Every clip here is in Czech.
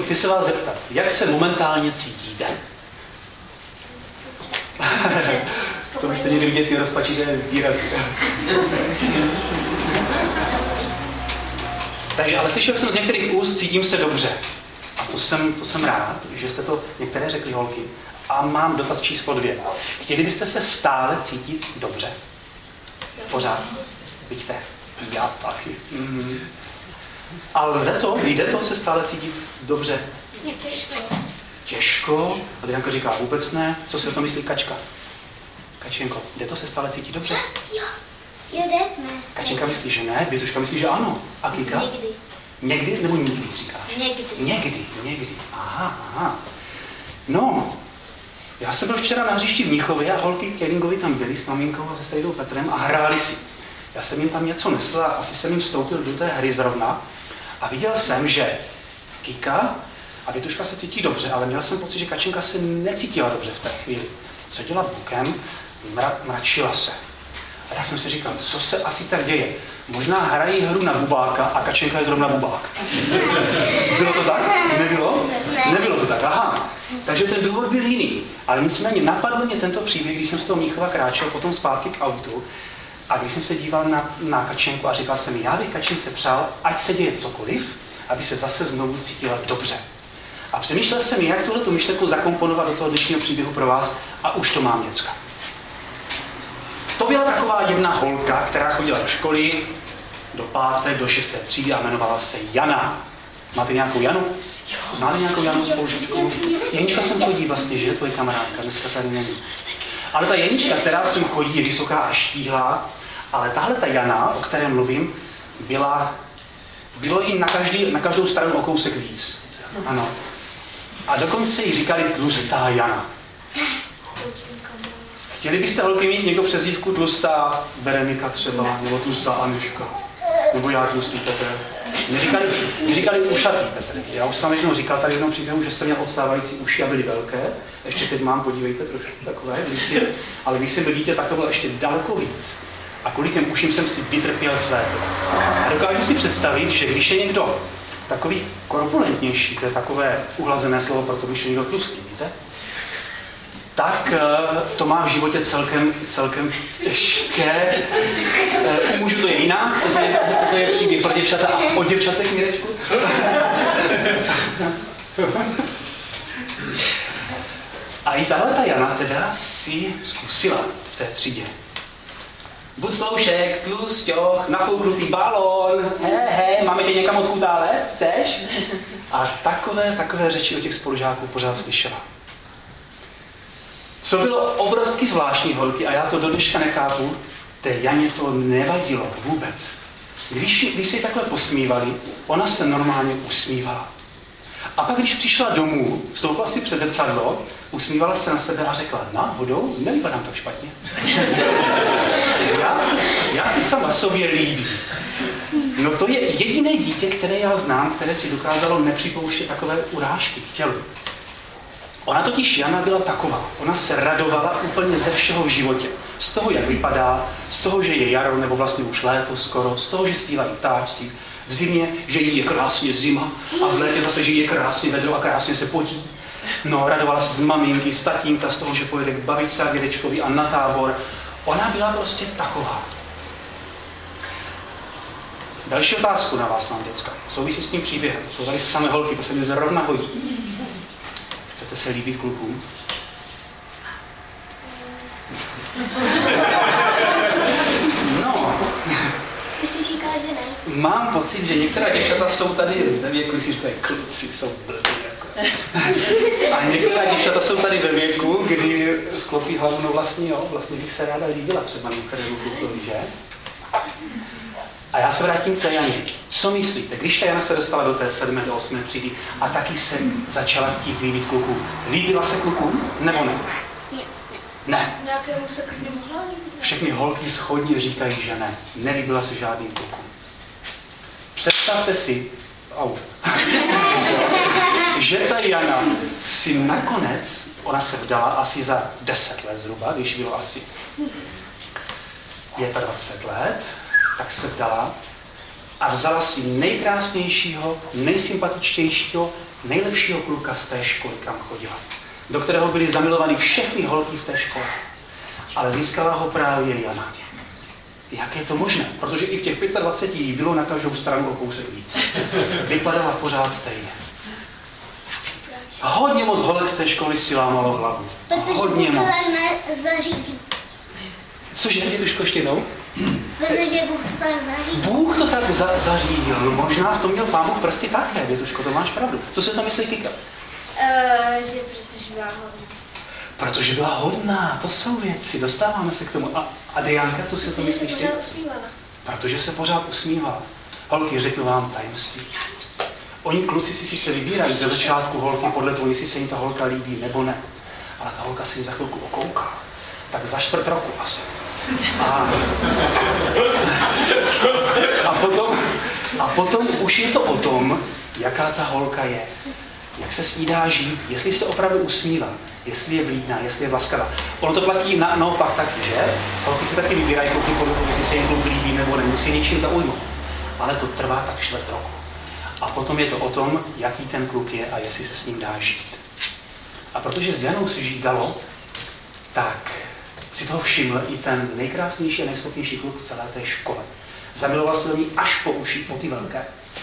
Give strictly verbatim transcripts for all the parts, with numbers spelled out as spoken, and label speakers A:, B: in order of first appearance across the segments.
A: chci se vás zeptat, jak se momentálně cítíte? To byste někdy vidět ty rozpačité výrazy. Takže, ale slyšel jsem z některých úst, cítím se dobře. A to jsem, to jsem rád, že jste to některé řekli, holky. A mám dotaz číslo dvě. Chtěli byste se stále cítit dobře? Pořád. Vidíte? Já taky. Mm. A lze to? Jde to se stále cítit dobře?
B: Je těžko.
A: Těžko? Adriánka říká vůbec ne. Co si o tom myslí Kačka? Kačenko, jde to se stále cítit dobře?
B: Jo. Jde? Ne.
A: Kačenka myslí, že ne, Bětuška myslí, že ano. A Kika?
B: Někdy.
A: Někdy nebo nikdy, říkáš?
B: Někdy.
A: Někdy, někdy. Aha, aha. No, já jsem byl včera na hřišti v Mnichově a holky Keringovi tam byli s maminkou a se Stejdou Petrem a hráli si. Já jsem jim tam něco nesl a asi jsem jim vstoupil do té hry zrovna a viděl jsem, že Kika a Bětuška se cítí dobře, ale měl jsem pocit, že Kačenka se necítila dobře v té chvíli. Co dělá bokem, mra, mračila se. A já jsem si říkal, co se asi tak děje? Možná hrají hru na bubáka a Kačenka je zrovna bubák. Bylo to tak? Nebylo? Nebylo to tak, aha. Takže ten důvod byl jiný. Ale nicméně napadl mě tento příběh, když jsem z toho Mnichova kráčel potom zpátky k autu a když jsem se díval na, na Kačenku a říkal jsem, já bych Kačence přál, ať se děje cokoliv, aby se zase znovu cítila dobře. A přemýšlel jsem, jak tuhletu myšlenku zakomponovat do toho dnešního příběhu pro vás a už to mám děcka. To byla taková jedna holka, která chodila do školy do páté, do šesté třídy a jmenovala se Jana. Máte nějakou Janu? Znáte nějakou Janu spolužičku? Janička sem chodí vlastně, že je tvoje kamarádka, dneska tady není. Ale ta Janička, která sem chodí, je vysoká a štíhlá, ale tahle ta Jana, o které mluvím, byla, bylo jí na, každý, na každou stranu o kousek víc. Ano. A dokonce jí říkali tlustá Jana. Chtěli byste, holky, mít někdo přezdívku tlustá Berenika třeba, nebo tlustá Anuška, nebo já tlustý Petr. Neříkali, neříkali ušatý Petr. Já už jsem jednou říkal tady jednou příběhu, že jsem měl odstávající uši a byly velké. Ještě teď mám, podívejte, trošku takové, když si, ale když jsem byl dítě, tak to bylo ještě daleko víc. A kvůli těm uším jsem si vytrpěl své. A dokážu si představit, že když je někdo takový korpulentnější, to je takové uhlazené slovo, proto když je někdo tlustý, víte? Tak to má v životě celkem, celkem těžké. U mužů to je jinak, to je, to je příběh pro děvčata a od děvčatek, Mirečku. A i tahle ta Jana teda si zkusila v té třídě. Busloušek, tlusťoch, nafouknutý balón, he, he, máme tě někam odchutálet, chceš? A takové, takové řeči od těch spolužáků pořád slyšela. Co bylo obrovsky zvláštní, holky, a já to do dneška nechápu, té Janě to nevadilo vůbec. Když, když se jí takhle posmívali, ona se normálně usmívala. A pak, když přišla domů, vstoupila si před zrcadlo, usmívala se na sebe a řekla, náhodou, nevypadám tak špatně. já, si, já si sama sobě líbím. No to je jediné dítě, které já znám, které si dokázalo nepřipouštět takové urážky k tělu. Ona totiž, Jana, byla taková. Ona se radovala úplně ze všeho v životě. Z toho, jak vypadá, z toho, že je jaro, nebo vlastně už léto skoro, z toho, že zpívají ptáčci, v zimě, že jí je krásně zima a v létě zase, že jí je krásně vedro a krásně se potí. No, radovala se z maminky, z tatínka, z toho, že pojede k babičce a dědečkovi a na tábor. Ona byla prostě taková. Další otázku na vás mám, děcka. Souvisí s tím příběhem. Jsou tady samé holky, to se mi zrovna hodí. Chcete se líbit klukům? No.
B: Ty jsi říkal, že ne.
A: Mám pocit, že některá děvčata jsou tady ve věku, když si říkají, kluci jsou blbý. Jako. A některá děvčata jsou tady ve věku, kdy sklopí hlavu, no vlastně jo, vlastně bych se ráda líbila třeba některému klukovi, že? A já se vrátím k té Janě. Co myslíte, když ta Jana se dostala do té sedmé do osmé třídy a taky se začala chtít líbit klukům, líbila se klukům, nebo ne?
B: Ne.
A: Ne.
B: Nějakému se klidně mohla líbit?
A: Všechny holky shodně říkají, že ne. Nelíbila se žádným klukům. Představte si, au, že ta Jana si nakonec, ona se vdala asi za deset let zhruba, když bylo asi dvacet pět let, tak se vdala a vzala si nejkrásnějšího, nejsympatičtějšího, nejlepšího kluka z té školy, kam chodila, do kterého byly zamilovaný všechny holky v té škole. Ale získala ho právě Jana. Jak je to možné? Protože i v těch dvaceti pěti jí bylo na každou stranu o kousek víc. Vypadala pořád stejně. Hodně moc holek z té školy si lámalo hlavu. Hodně moc.
B: Zařídí.
A: Cože, Jeduško, ještě jednou?
B: Protože Bůh to tak zařídil.
A: Bůh to tak za- zařídil. No, možná v tom měl Pán Bůh prsty také, Jeduško, to máš pravdu. Co si to myslí Kika?
B: Uh, že protože byla hodná.
A: Protože byla hodná, to jsou věci, dostáváme se k tomu. A, a Diánka, co si to
B: Protože se
A: myslíš ty?
B: pořád usmívala.
A: Protože se pořád usmívala. Holky, řeknu vám tajemství. Oni kluci si, si se vybírají ze začátku holky podle toho, jestli se jim ta holka líbí nebo ne. Ale ta holka se jim za chvilku okouká. Tak za čtvrt roku asi. A, a, potom, a potom už je to o tom, jaká ta holka je. Jak se s ní dá žít, jestli se opravdu usmívá, jestli je vlídná, jestli je laskavá. Ono to platí na, naopak taky, že? Holky se taky vybírají kluky podle toho, jestli se jim kluk líbí nebo nemusí ničím zaujmout. Ale to trvá tak čtvrt roku. A potom je to o tom, jaký ten kluk je a jestli se s ním dá žít. A protože s Janou si žít dalo, tak si toho všiml i ten nejkrásnější a nejschopnější kluk v celé té škole. Zamiloval se do ní až po uši, po ty velké.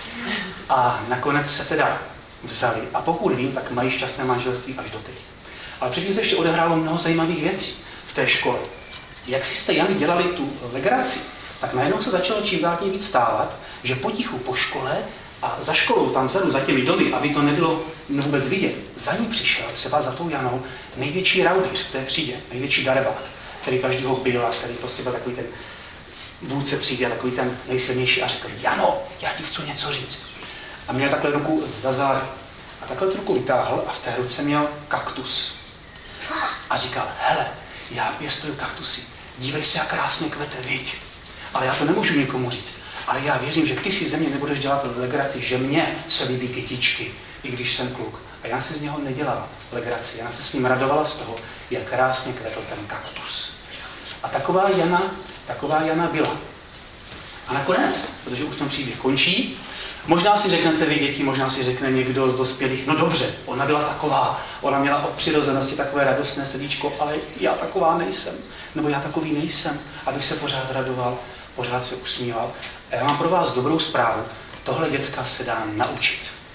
A: A nakonec se teda vzali. A pokud vím, tak mají šťastné manželství až doteď. Ale předtím se ještě odehrálo mnoho zajímavých věcí v té škole. Jak si jste Jany dělali tu legraci, tak najednou se začalo čím dál tím víc stávat, že potichu po škole a za školou tam vzadu, za těmi domy, aby to nebylo vůbec vidět, za ní přišel třeba za tou Janou největší raudýř v té třídě, největší darebák, který každýho byl a který prostě byl takový ten vůdce třídy a takový ten nejsilnější a řekl: Jano, já ti chci něco říct. A měl takhle ruku za zády. A takhle tu ruku vytáhl a v té ruce měl kaktus. A říkal: hele, já pěstuju kaktusy, dívej se, jak krásně kvete, viď? Ale já to nemůžu nikomu říct. Ale já věřím, že ty si ze mě nebudeš dělat legraci, že mně se líbí kytičky, i když jsem kluk. A já si z něho nedělala legraci, já se s ním radovala z toho, jak krásně kvetl ten kaktus. A taková Jana, taková Jana byla. A nakonec, protože už ten příběh končí, možná si řeknete vy děti, možná si řekne někdo z dospělých: no dobře, ona byla taková, ona měla od přirozenosti takové radostné srdíčko, ale já taková nejsem, nebo já takový nejsem, abych se pořád radoval, pořád se usmíval. A já mám pro vás dobrou zprávu, tohle děcka se dá naučit.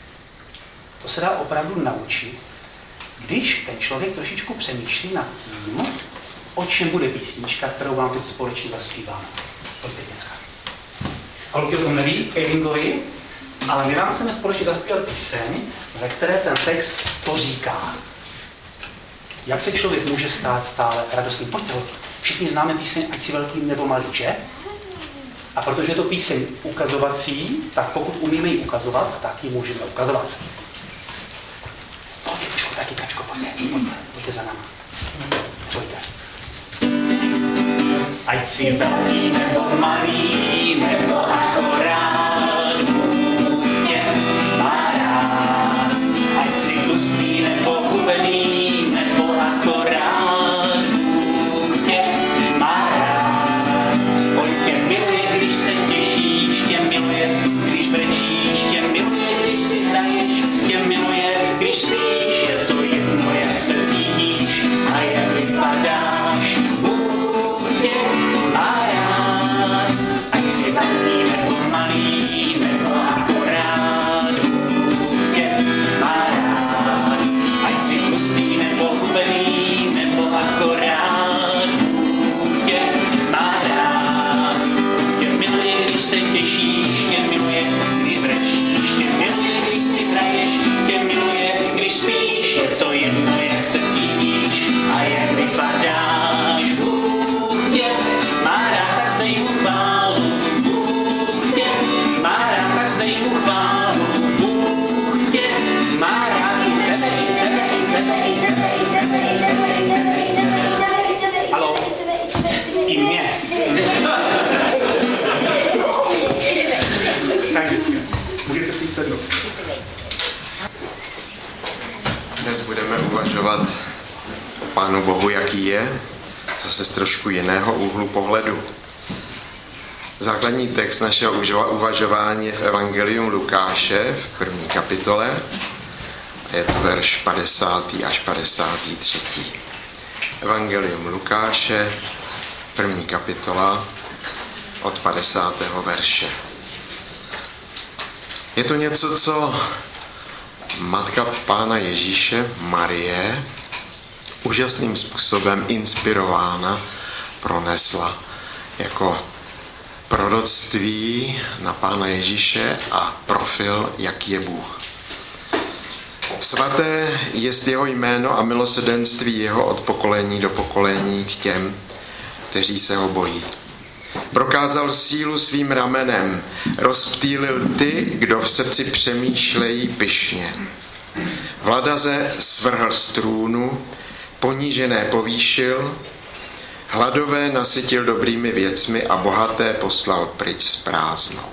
A: To se dá opravdu naučit, když ten člověk trošičku přemýšlí nad tím, o čem bude písnička, kterou vám teď společně zaspíváme. Pojďte, děcka. Holky o tom neví, Kejlingovi, ale my vám chceme společně zaspívat píseň, ve které ten text to říká. Jak se člověk může stát stále radostný? Pojďte, holky. Všichni známe píseň Ať si velký nebo malý, že? A protože je to píseň ukazovací, tak pokud umíme ji ukazovat, tak ji můžeme ukazovat. Pojďte, trošku taky, Kačko, pojďte, pojďte, pojďte za náma. Pojďte. Ať si velký nebo malý, nebo akorát, Bůh tě má rád. Ať si tlustý nebo hubený, nebo akorát, Bůh tě má rád. On tě miluje, když se těšíš, tě miluje, když brečíš, tě miluje, když si hraješ, tě miluje, když spíš, je to jedno, jak se cítíš a jak vypadáš. Bůh tě má rád, ať si velký nebo malý, nebo akorát. Bůh tě má rád, ať si tlustý nebo hubený, nebo akorát. Bůh tě má rád, on tě miluje, když se těšíš, tě miluje, když brečíš, tě miluje, když si hraješ, tě miluje, když spíš, je to jedno, jak se cítíš a jak vypadáš. Bůh tě má rád, tak zdej mu chválu. Bůh tě má rád, tak zdej mu chválu. Bůh tě má rád, tebej, tebej, tebej, tebej, tebej, tebej, tebej, tebej. Haló? I mě. Tak vždycky. Můžete si jít sednout.
C: Dnes budeme uvažovat o Pánu Bohu, jaký je, zase z trošku jiného úhlu pohledu. Základní text našeho uvažování je v Evangelium Lukáše v první kapitole je to verš padesátý až padesátý třetí. Evangelium Lukáše, první kapitola, od padesátého verše. Je to něco, co matka Pána Ježíše, Marie, úžasným způsobem inspirována pronesla jako proroctví na Pána Ježíše a profil, jaký je Bůh. Svaté jest jeho jméno a milosrdenství jeho od pokolení do pokolení k těm, kteří se ho bojí. Prokázal sílu svým ramenem, rozptýlil ty, kdo v srdci přemýšlejí pyšně. Vladaře svrhl z trůnu, ponížené povýšil, hladové nasytil dobrými věcmi a bohaté poslal pryč s prázdnou.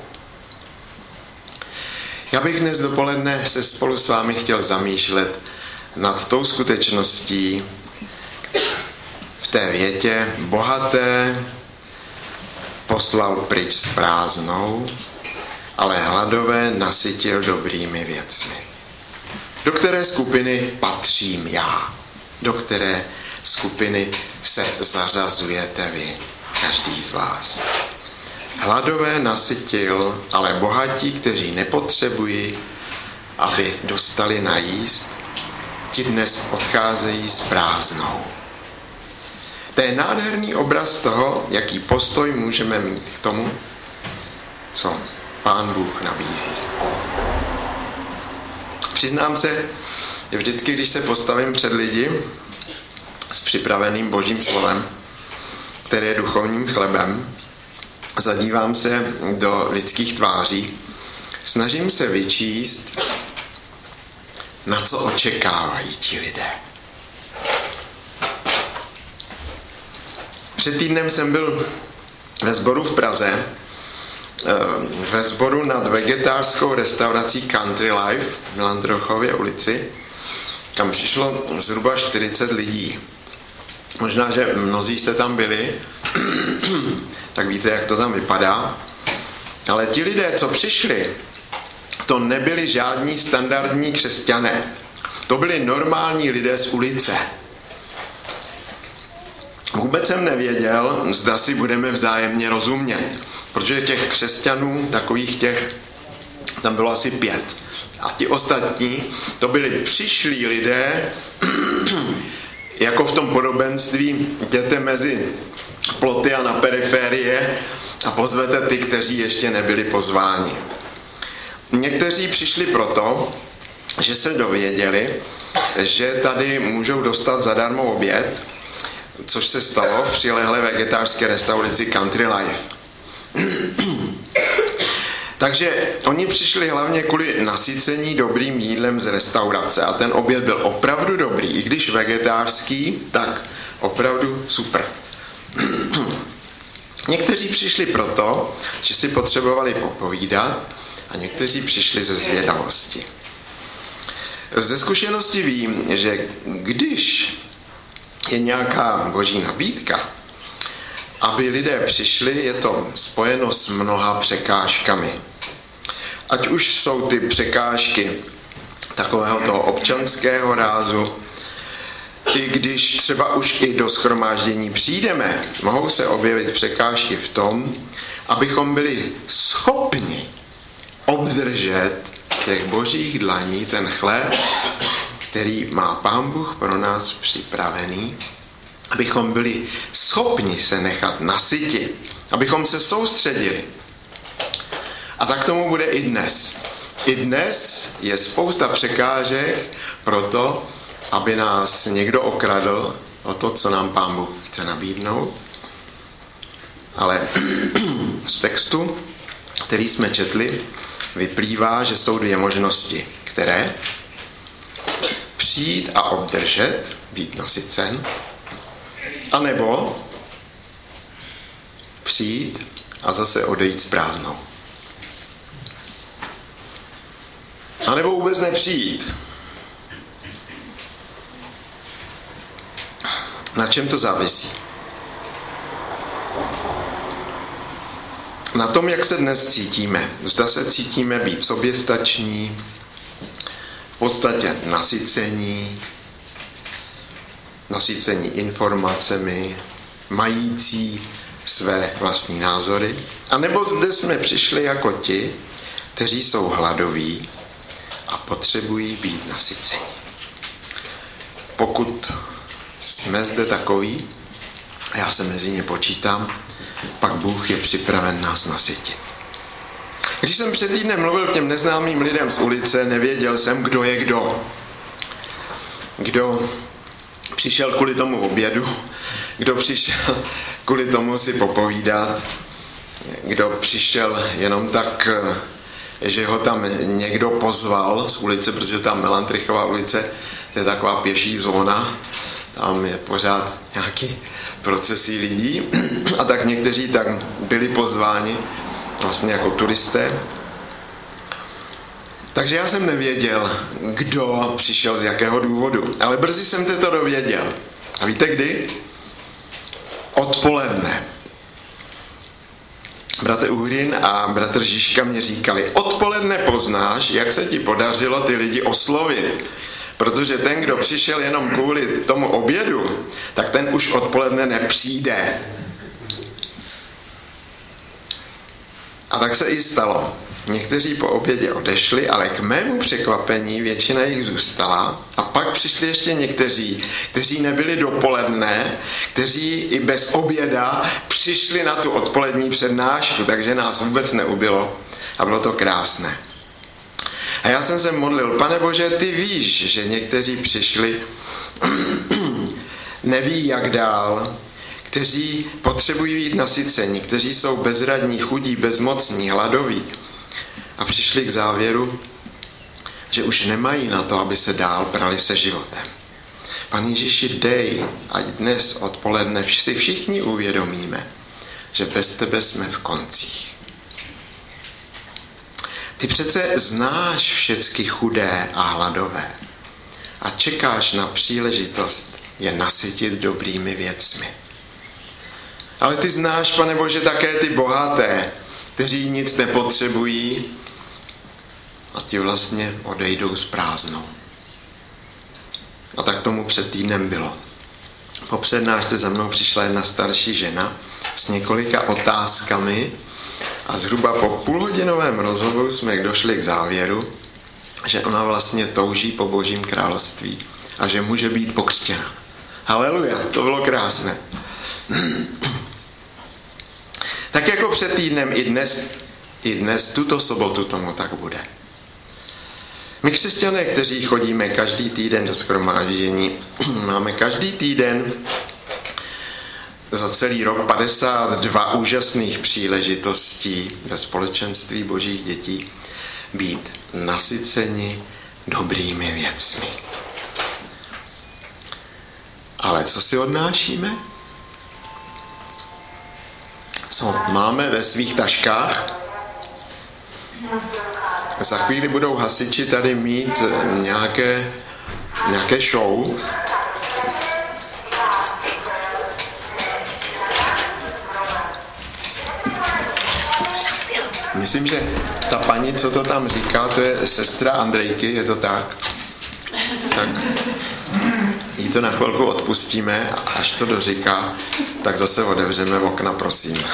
C: Já bych dnes dopoledne se spolu s vámi chtěl zamýšlet nad tou skutečností v té větě bohaté poslal pryč s prázdnou, ale hladové nasytil dobrými věcmi. Do které skupiny patřím já? Do které skupiny se zařazujete vy, každý z vás? Hladové nasytil, ale bohatí, kteří nepotřebují, aby dostali najíst, ti dnes odcházejí s prázdnou. To je nádherný obraz toho, jaký postoj můžeme mít k tomu, co Pán Bůh nabízí. Přiznám se, že vždycky, když se postavím před lidi s připraveným Božím slovem, které je duchovním chlebem, zadívám se do lidských tváří, snažím se vyčíst, na co očekávají ti lidé. Před týdnem jsem byl ve sboru v Praze, ve sboru nad vegetářskou restaurací Country Life v Milandrochově ulici, kam přišlo zhruba čtyřicet lidí. Možná, že mnozí jste tam byli, tak víte, jak to tam vypadá. Ale ti lidé, co přišli, to nebyli žádní standardní křesťané. To byli normální lidé z ulice. Vůbec jsem nevěděl, zda si budeme vzájemně rozumět, protože těch křesťanů, takových těch, tam bylo asi pět. A ti ostatní, to byli přišlí lidé, jako v tom podobenství, jděte mezi ploty a na periférie a pozvete ty, kteří ještě nebyli pozváni. Někteří přišli proto, že se dověděli, že tady můžou dostat zadarmo oběd, což se stalo v přilehlé vegetářské restauraci Country Life. Takže oni přišli hlavně kvůli nasycení dobrým jídlem z restaurace a ten oběd byl opravdu dobrý, i když vegetářský, tak opravdu super. Někteří přišli proto, že si potřebovali popovídat a někteří přišli ze zvědavosti. Ze zkušenosti vím, že když je nějaká boží nabídka, aby lidé přišli, je to spojeno s mnoha překážkami. Ať už jsou ty překážky takového toho občanského rázu, i když třeba už i do shromáždění přijdeme, mohou se objevit překážky v tom, abychom byli schopni obdržet z těch božích dlaní ten chléb, který má Pán Bůh pro nás připravený, abychom byli schopni se nechat nasytit, abychom se soustředili. A tak tomu bude i dnes. I dnes je spousta překážek pro to, aby nás někdo okradl o to, co nám Pán Bůh chce nabídnout. Ale z textu, který jsme četli, vyplývá, že jsou dvě možnosti, které přijít a obdržet, být nasycen, anebo přijít a zase odejít s prázdnou. A nebo vůbec nepřijít. Na čem to závisí? Na tom, jak se dnes cítíme. Zda se cítíme být soběstační, v podstatě nasycení, nasycení informacemi, mající své vlastní názory, anebo zde jsme přišli jako ti, kteří jsou hladoví a potřebují být nasyceni. Pokud jsme zde takoví, a já se mezi ně počítám, pak Bůh je připraven nás nasytit. Když jsem před týdnem mluvil k těm neznámým lidem z ulice, nevěděl jsem, kdo je kdo. Kdo přišel kvůli tomu obědu, kdo přišel kvůli tomu si popovídat, kdo přišel jenom tak, že ho tam někdo pozval z ulice, protože tam Melantrichová ulice, to je taková pěší zóna, tam je pořád nějaký procesy lidí a tak někteří tak byli pozváni vlastně jako turisté. Takže já jsem nevěděl, kdo přišel z jakého důvodu, ale brzy jsem to dověděl. A víte kdy? Odpoledne. Bratr Uhrin a bratr Žižka mě říkali, odpoledne poznáš, jak se ti podařilo ty lidi oslovit. Protože ten, kdo přišel jenom kvůli tomu obědu, tak ten už odpoledne nepřijde. A tak se i stalo. Někteří po obědě odešli, ale k mému překvapení většina jich zůstala. A pak přišli ještě někteří, kteří nebyli dopoledne, kteří i bez oběda přišli na tu odpolední přednášku, takže nás vůbec neubylo. A bylo to krásné. A já jsem se modlil, Pane Bože, ty víš, že někteří přišli, neví jak dál, kteří potřebují být nasyceni, kteří jsou bezradní, chudí, bezmocní, hladoví. A přišli k závěru, že už nemají na to, aby se dál prali se životem. Pane Ježíši, dej, ať dnes odpoledne si všichni uvědomíme, že bez tebe jsme v koncích. Ty přece znáš všechny chudé a hladové a čekáš na příležitost je nasytit dobrými věcmi. Ale ty znáš, Pane Bože, také ty bohaté, kteří nic nepotřebují a ti vlastně odejdou s prázdnou. A tak tomu před týdnem bylo. Po přednášce za mnou přišla jedna starší žena s několika otázkami a zhruba po půlhodinovém rozhovoru jsme došli k závěru, že ona vlastně touží po Božím království a že může být pokřtěna. Haleluja, to bylo krásné. Tak jako před týdnem i dnes, i dnes tuto sobotu tomu tak bude. My křesťané, kteří chodíme každý týden do shromáždění, máme každý týden za celý rok padesát dva úžasných příležitostí ve společenství Božích dětí být nasyceni dobrými věcmi. Ale co si odnášíme? Co máme ve svých taškách? Za chvíli budou hasiči tady mít nějaké, nějaké show. Myslím, že ta paní, co to tam říká, to je sestra Andrejky, je to tak? Tak jí to na chvilku odpustíme, až to doříká, tak zase otevřeme okna, prosím.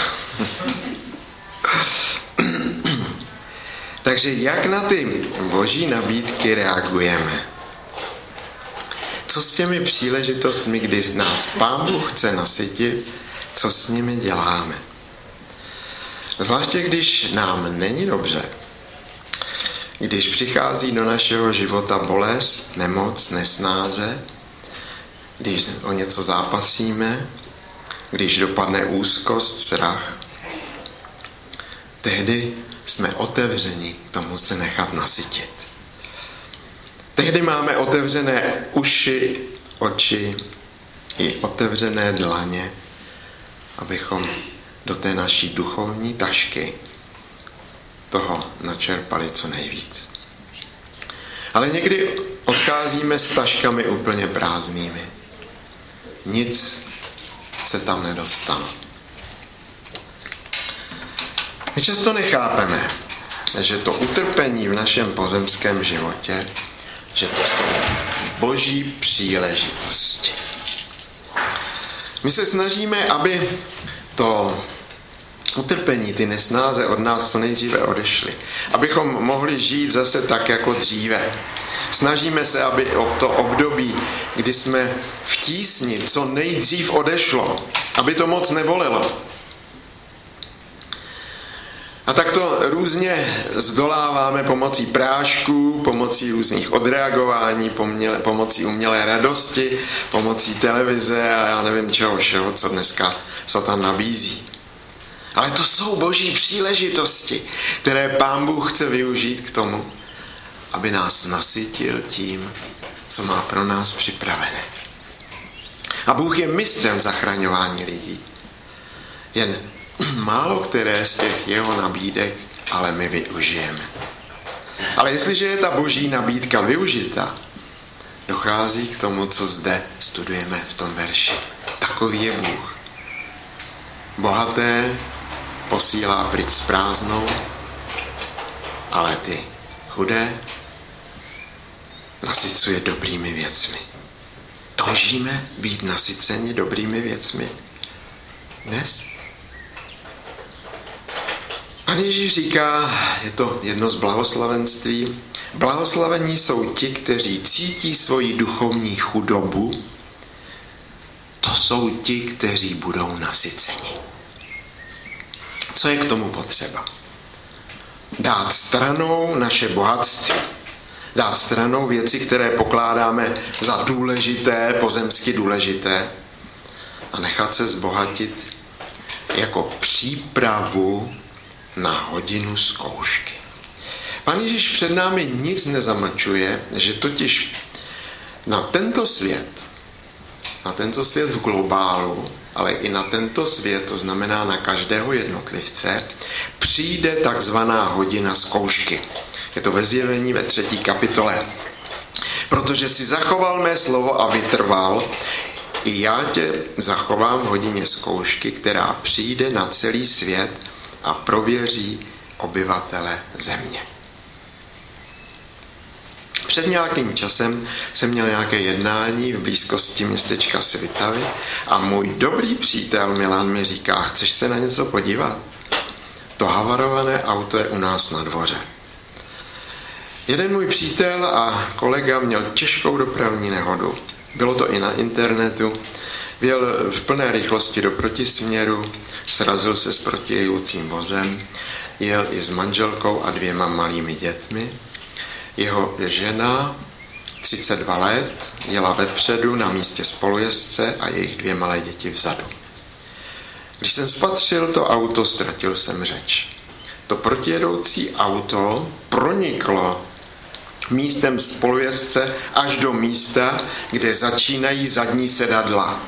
C: Takže jak na ty boží nabídky reagujeme? Co s těmi příležitostmi, když nás Pán Bůh chce nasytit, co s nimi děláme? Zvláště když nám není dobře, když přichází do našeho života bolest, nemoc, nesnáze, když o něco zápasíme, když dopadne úzkost, strach, tehdy jsme otevřeni k tomu se nechat nasytit. Tehdy máme otevřené uši, oči i otevřené dlaně, abychom do té naší duchovní tašky toho načerpali co nejvíc. Ale někdy odcházíme s taškami úplně prázdnými. Nic se tam nedostane. My často nechápeme, že to utrpení v našem pozemském životě že to jsou boží příležitosti. My se snažíme, aby to utrpení, ty nesnáze od nás co nejdříve odešly. Abychom mohli žít zase tak jako dříve. Snažíme se, aby to období, kdy jsme v tísni, co nejdřív odešlo. Aby to moc nebolelo. A tak to různě zdoláváme pomocí prášků, pomocí různých odreagování, pomocí umělé radosti, pomocí televize a já nevím čeho všeho, co dneska Satan nabízí. Ale to jsou boží příležitosti, které Pán Bůh chce využít k tomu, aby nás nasytil tím, co má pro nás připravené. A Bůh je mistrem zachraňování lidí. Jen málo které z těch jeho nabídek ale my využijeme. Ale jestliže je ta boží nabídka využita, dochází k tomu, co zde studujeme v tom verši. Takový je Bůh. Bohaté posílá pryč s prázdnou, ale ty chudé nasycuje dobrými věcmi. Toužíme být nasyceni dobrými věcmi dnes? Pán Ježíš říká, je to jedno z blahoslavenství, blahoslavení jsou ti, kteří cítí svoji duchovní chudobu, to jsou ti, kteří budou nasyceni. Co je k tomu potřeba? Dát stranou naše bohatství, dát stranou věci, které pokládáme za důležité, pozemsky důležité a nechat se zbohatit jako přípravu na hodinu zkoušky. Pán Ježíš před námi nic nezamlčuje, že totiž na tento svět, na tento svět v globálu, ale i na tento svět, to znamená na každého jednotlivce, přijde takzvaná hodina zkoušky. Je to ve Zjevení ve třetí kapitole. Protože si zachoval mé slovo a vytrval, i já tě zachovám v hodině zkoušky, která přijde na celý svět a prověří obyvatele země. Před nějakým časem jsem měl nějaké jednání v blízkosti městečka Svitavy a můj dobrý přítel Milan mi říká, chceš se na něco podívat? To havarované auto je u nás na dvoře. Jeden můj přítel a kolega měl těžkou dopravní nehodu. Bylo to i na internetu. Vjel v plné rychlosti do protisměru, srazil se s protijedoucím vozem, jel i s manželkou a dvěma malými dětmi. Jeho žena, třicet dva let, jela vepředu na místě spolujezdce a jejich dvě malé děti vzadu. Když jsem spatřil to auto, ztratil jsem řeč. To protijedoucí auto proniklo místem spolujezdce až do místa, kde začínají zadní sedadla.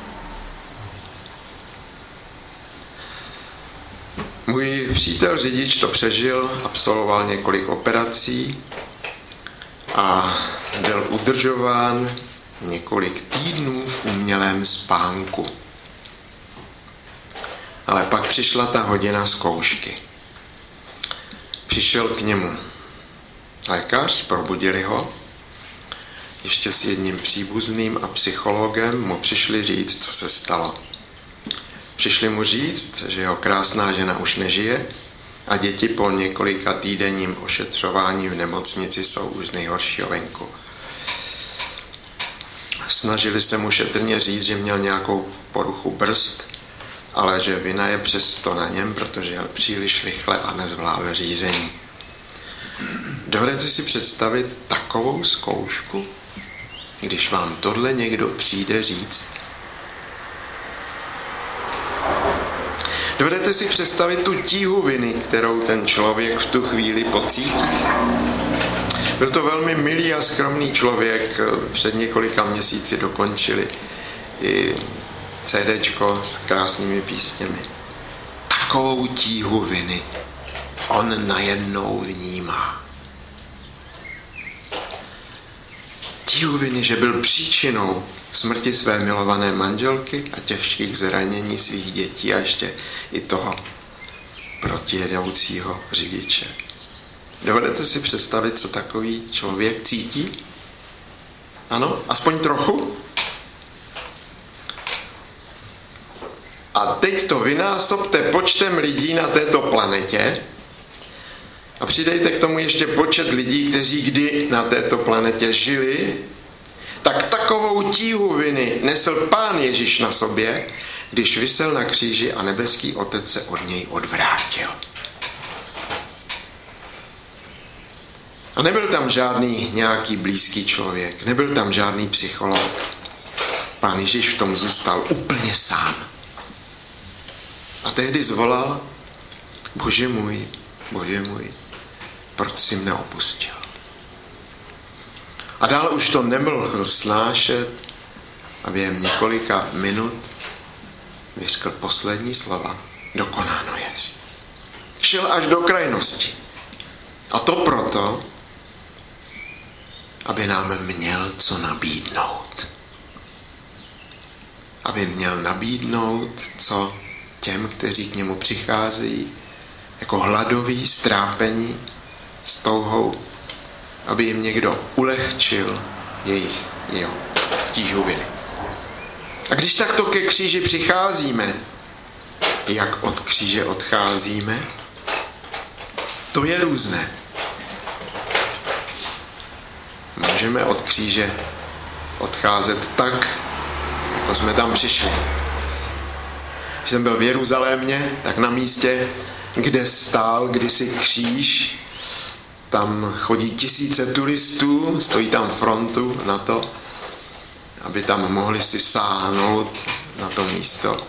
C: Můj přítel řidič to přežil, absolvoval několik operací a byl udržován několik týdnů v umělém spánku. Ale pak přišla ta hodina zkoušky. Přišel k němu lékař, probudili ho, ještě s jedním příbuzným a psychologem mu přišli říct, co se stalo. Přišli mu říct, že jeho krásná žena už nežije a děti po několika týdenním ošetřování v nemocnici jsou už z nejhoršího venku. Snažili se mu šetrně říct, že měl nějakou poruchu brzd, ale že vina je přesto na něm, protože jel příliš rychle a nezvládl řízení. Dovedete si představit takovou zkoušku, když vám tohle někdo přijde říct? Dovedete si představit tu tíhu viny, kterou ten člověk v tu chvíli pocítí? Byl to velmi milý a skromný člověk, před několika měsíci dokončili i CDčko s krásnými písněmi. Takovou tíhu viny on najednou vnímá. Tíhu viny, že byl příčinou smrti své milované manželky a těžkých zranění svých dětí a ještě i toho protijedoucího řidiče. Dovedete si představit, co takový člověk cítí? Ano, aspoň trochu. A teď to vynásobte počtem lidí na této planetě a přidejte k tomu ještě počet lidí, kteří kdy na této planetě žili, tak takovou tíhu viny nesl Pán Ježíš na sobě, když visel na kříži a nebeský Otec se od něj odvrátil. A nebyl tam žádný nějaký blízký člověk, nebyl tam žádný psycholog. Pán Ježíš v tom zůstal úplně sám. A tehdy zvolal: Bože můj, Bože můj, proč jsi mne opustil? A dál už to nemohl snášet a během několika minut vyřkl poslední slova: dokonáno jest. Šel až do krajnosti. A to proto, aby nám měl co nabídnout. Aby měl nabídnout co těm, kteří k němu přicházejí jako hladoví, strápení, s touhou, aby jim někdo ulehčil jejich jeho tíhu viny. A když takto ke kříži přicházíme, jak od kříže odcházíme, to je různé. Můžeme od kříže odcházet tak, jako jsme tam přišli. Když jsem byl v Jeruzalémě, tak na místě, kde stál kdysi kříž, tam chodí tisíce turistů, stojí tam frontu na to, aby tam mohli si sáhnout na to místo.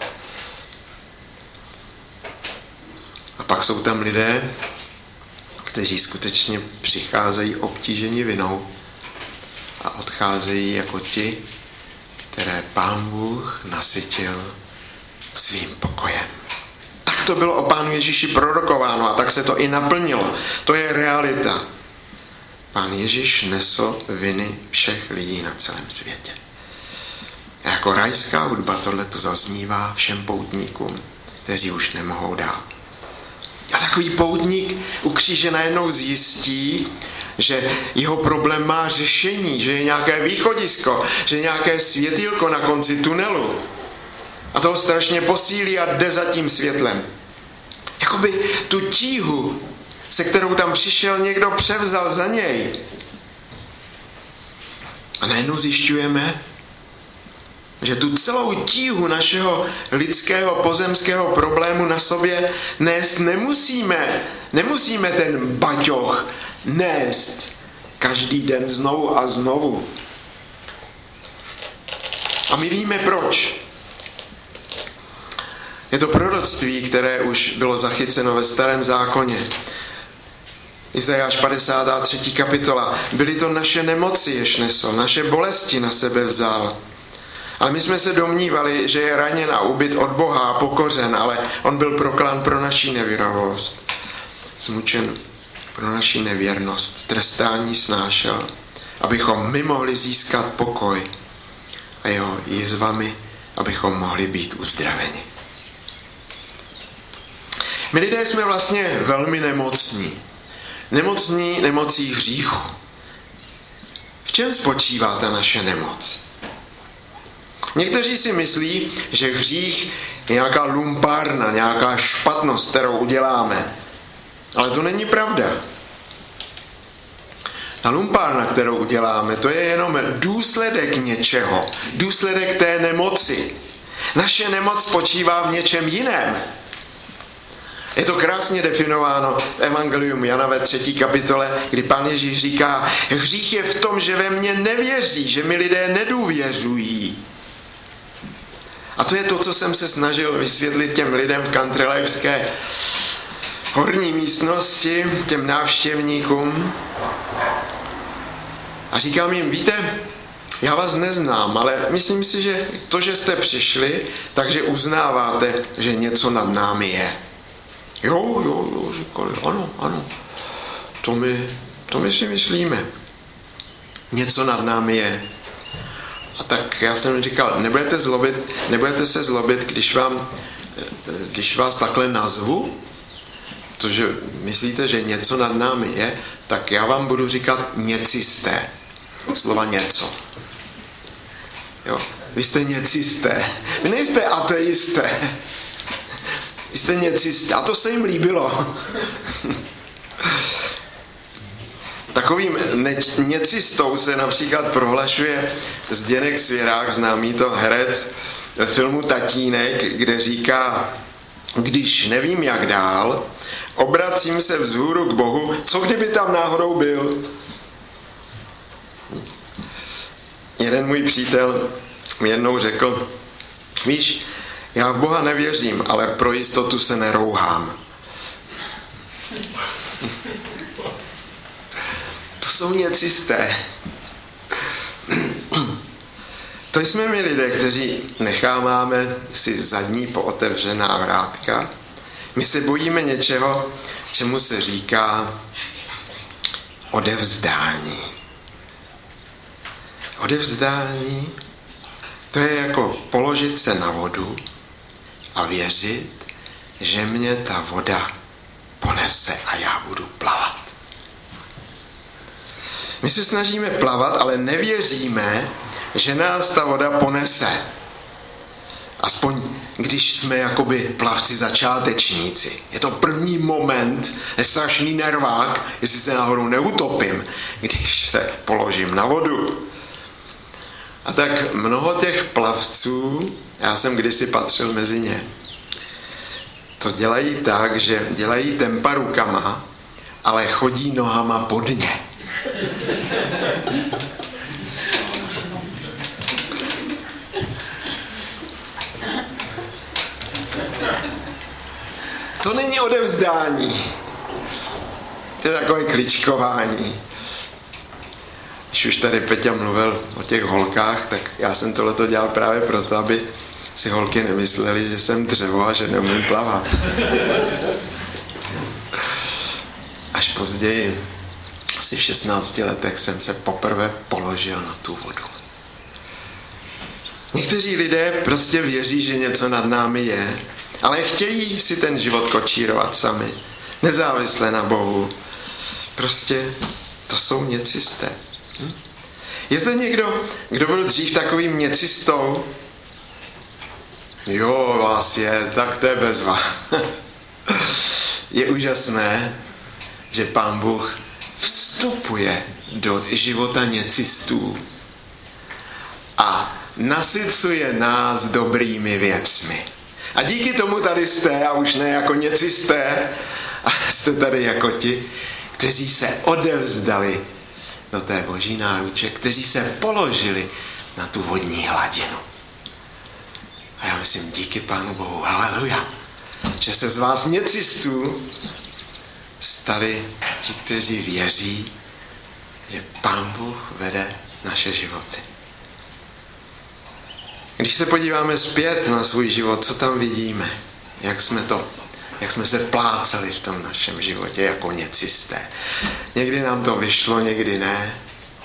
C: A pak jsou tam lidé, kteří skutečně přicházejí obtíženi vinou a odcházejí jako ti, které Pán Bůh nasytil svým pokojem. Tak to bylo o Pánu Ježíši prorokováno a tak se to i naplnilo. To je realita. Pán Ježíš nesl viny všech lidí na celém světě. A jako rajská hudba tohleto zaznívá všem poutníkům, kteří už nemohou dál. A takový poutník u kříže najednou zjistí, že jeho problém má řešení, že je nějaké východisko, že je nějaké světýlko na konci tunelu. A toho strašně posílí a jde za tím světlem. Jakoby tu tíhu, se kterou tam přišel, někdo převzal za něj. A najednou zjišťujeme, že tu celou tíhu našeho lidského pozemského problému na sobě nést nemusíme. Nemusíme ten baťoch nést každý den znovu a znovu. A my víme proč. Je to proroctví, které už bylo zachyceno ve Starém zákoně. Izajáš padesátá třetí kapitola. Byly to naše nemoci, jež nesl, naše bolesti na sebe vzal. Ale my jsme se domnívali, že je raněn a ubyt od Boha a pokořen, ale on byl proklán pro naši nevěrnost. Zmučen pro naši nevěrnost. Trestání snášel, abychom my mohli získat pokoj a jeho jizvami, abychom mohli být uzdraveni. My lidé jsme vlastně velmi nemocní. Nemocní nemocí hříchu. V čem spočívá ta naše nemoc? Někteří si myslí, že hřích je nějaká lumpárna, nějaká špatnost, kterou uděláme. Ale to není pravda. Ta lumpárna, kterou uděláme, to je jenom důsledek něčeho. Důsledek té nemoci. Naše nemoc spočívá v něčem jiném. Je to krásně definováno v Evangelium Jana ve třetí kapitole, kdy Pán Ježíš říká, hřích je v tom, že ve mně nevěří, že mi lidé nedůvěřují. A to je to, co jsem se snažil vysvětlit těm lidem v Kantrelevské horní místnosti, těm návštěvníkům. A říkám jim, víte, já vás neznám, ale myslím si, že to, že jste přišli, takže uznáváte, že něco nad námi je. Jo, jo, jo, říkali, ano, ano, to my, to my si myslíme. Něco nad námi je. A tak já jsem říkal, nebudete zlobit, nebudete se zlobit, když vám, když vás takhle nazvu, protože myslíte, že něco nad námi je, tak já vám budu říkat něcisté. Slova něco. Jo? Vy jste něcisté. Vy nejste ateisté. Vy jste něcisté. A to se jim líbilo. Takovým něcistou se například prohlašuje Zdeněk Svěrák, známý to herec, ve filmu Tatínek, kde říká: když nevím jak dál, obracím se vzhůru k Bohu, co kdyby tam náhodou byl. Jeden můj přítel mi jednou řekl: víš, já v Boha nevěřím, ale pro jistotu se nerouhám. To jsou něcisté. To jsme my lidé, kteří necháváme si zadní pootevřená vrátka. My se bojíme něčeho, čemu se říká odevzdání. Odevzdání, to je jako položit se na vodu a věřit, že mě ta voda ponese a já budu plavat. My se snažíme plavat, ale nevěříme, že nás ta voda ponese. Aspoň když jsme jakoby plavci začátečníci. Je to první moment, je strašný nervák, jestli se náhodou neutopím, když se položím na vodu. A tak mnoho těch plavců, já jsem kdysi patřil mezi ně, to dělají tak, že dělají tempa rukama, ale chodí nohama pod ně. To není odevzdání. To je takové kličkování. Když už tady Peťa mluvil o těch holkách, tak já jsem tohleto dělal právě proto, aby si holky nemysleli, že jsem dřevo a že neumím plavat. Až později, asi v šestnácti letech, jsem se poprvé položil na tu vodu. Někteří lidé prostě věří, že něco nad námi je, ale chtějí si ten život kočírovat sami, nezávisle na Bohu. Prostě to jsou něcisté. Hm? Je zde někdo, kdo byl dřív takovým něcistou? Jo, vás je, tak to je bezva. Je úžasné, že Pán Bůh vstupuje do života něcistů a nasycuje nás dobrými věcmi. A díky tomu tady jste, a už ne jako něcisté, a jste tady jako ti, kteří se odevzdali do té Boží náruče, kteří se položili na tu vodní hladinu. A já myslím, díky Pánu Bohu, haleluja, že se z vás něcistů stali ti, kteří věří, že Pán Bůh vede naše životy. Když se podíváme zpět na svůj život, co tam vidíme? Jak jsme to, jak jsme se plácali v tom našem životě jako něcisté. Někdy nám to vyšlo, někdy ne.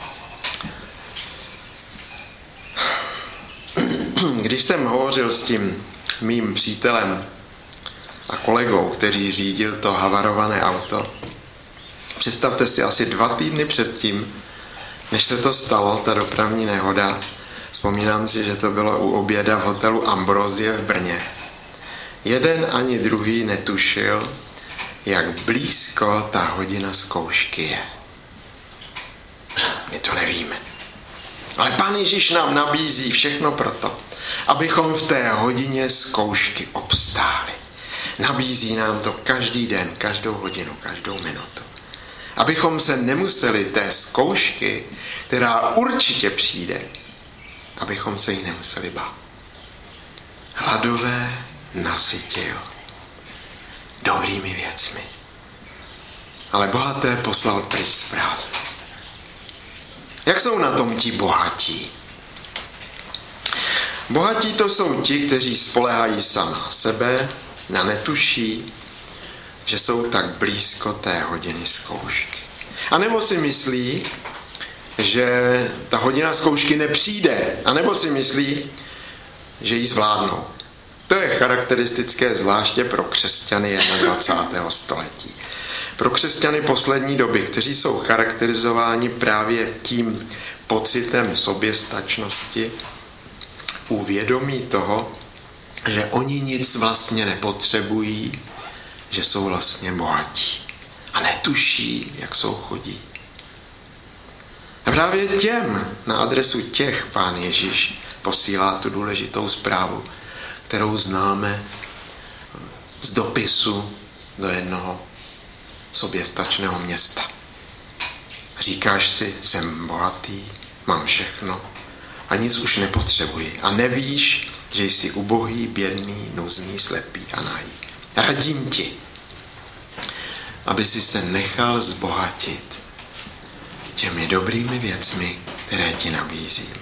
C: Když jsem hovořil s tím mým přítelem a kolegou, který řídil to havarované auto, představte si, asi dva týdny předtím, než se to stalo, ta dopravní nehoda, vzpomínám si, že to bylo u oběda v hotelu Ambrozie v Brně. Jeden ani druhý netušil, jak blízko ta hodina zkoušky je. My to nevíme. Ale Pán Ježíš nám nabízí všechno proto, abychom v té hodině zkoušky obstáli. Nabízí nám to každý den, každou hodinu, každou minutu. Abychom se nemuseli té zkoušky, která určitě přijde, abychom se jí nemuseli bát. Hladové nasytil dobrými věcmi, ale bohaté poslal pryč z prázdna. Jak jsou na tom ti bohatí? Bohatí to jsou ti, kteří spoléhají sami na sebe, a netuší, že jsou tak blízko té hodiny zkoušky. A nebo si myslí, že ta hodina zkoušky nepřijde. A nebo si myslí, že ji zvládnou. To je charakteristické zvláště pro křesťany dvacátého prvního století. Pro křesťany poslední doby, kteří jsou charakterizováni právě tím pocitem soběstačnosti uvědomí toho, že oni nic vlastně nepotřebují, že jsou vlastně bohatí a netuší, jak jsou chudí. A právě těm, na adresu těch, Pán Ježíš posílá tu důležitou zprávu, kterou známe z dopisu do jednoho soběstačného města. Říkáš si, jsem bohatý, mám všechno a nic už nepotřebuji. A nevíš, že jsi ubohý, bědný, nuzný, slepý a nahý. Radím ti, aby si se nechal zbohatit těmi dobrými věcmi, které ti nabízím.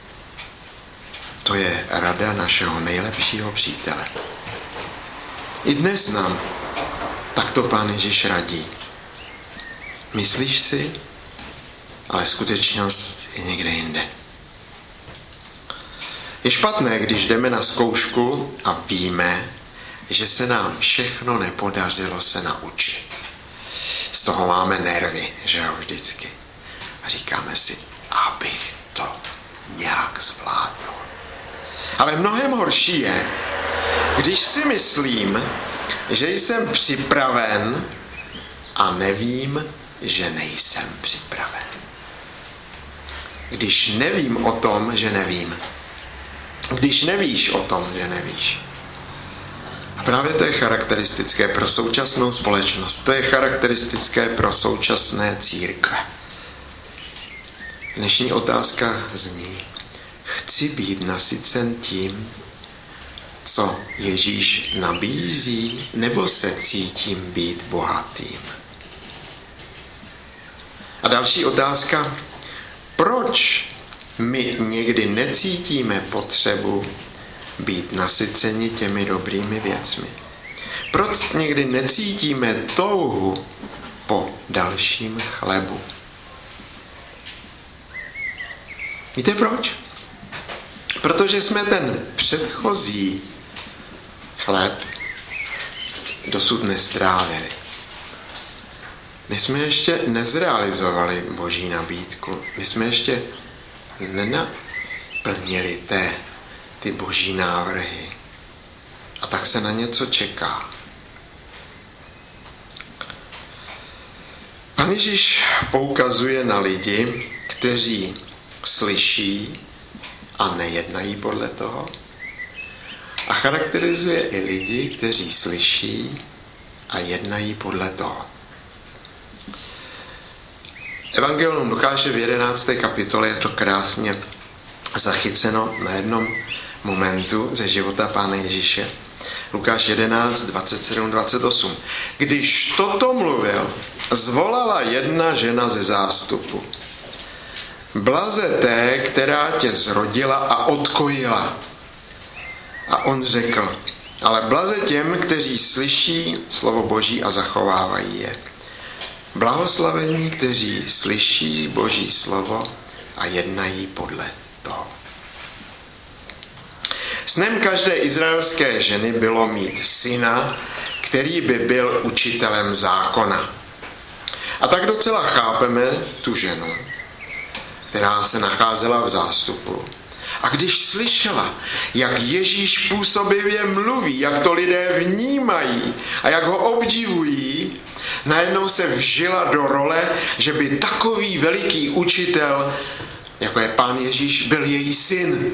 C: To je rada našeho nejlepšího přítele. I dnes nám takto Pán Ježíš radí. Myslíš si, ale skutečnost je někde jinde. Je špatné, když jdeme na zkoušku a víme, že se nám všechno nepodařilo se naučit. Z toho máme nervy, že jo, vždycky. A říkáme si, abych to nějak zvládnul. Ale mnohem horší je, když si myslím, že jsem připraven a nevím, že nejsem připraven. Když nevím o tom, že nevím. Když nevíš o tom, že nevíš. A právě to je charakteristické pro současnou společnost. To je charakteristické pro současné církve. Dnešní otázka zní, chci být nasycen tím, co Ježíš nabízí, nebo se cítím být bohatým? A další otázka, proč my někdy necítíme potřebu být nasyceni těmi dobrými věcmi? Proč někdy necítíme touhu po dalším chlebu? Víte proč? Protože jsme ten předchozí chleb dosud nestrávili. My jsme ještě nezrealizovali Boží nabídku. My jsme ještě nenaplnili té, ty Boží návrhy. A tak se na něco čeká. Pan Ježíš poukazuje na lidi, kteří slyší a nejednají podle toho. A charakterizuje i lidi, kteří slyší a jednají podle toho. Evangelium Lukáše v jedenácté kapitole je to krásně zachyceno na jednom momentu ze života Pána Ježíše. Lukáš jedenáct, dvacet sedm, dvacet osm. Když toto mluvil, zvolala jedna žena ze zástupu. Blaze té, která tě zrodila a odkojila. A on řekl, ale blaze těm, kteří slyší slovo Boží a zachovávají je. Blahoslavení, kteří slyší Boží slovo a jednají podle toho. Snem každé izraelské ženy bylo mít syna, který by byl učitelem zákona. A tak docela chápeme tu ženu, která se nacházela v zástupu. A když slyšela, jak Ježíš působivě mluví, jak to lidé vnímají a jak ho obdivují, najednou se vžila do role, že by takový veliký učitel, jako je Pán Ježíš, byl její syn.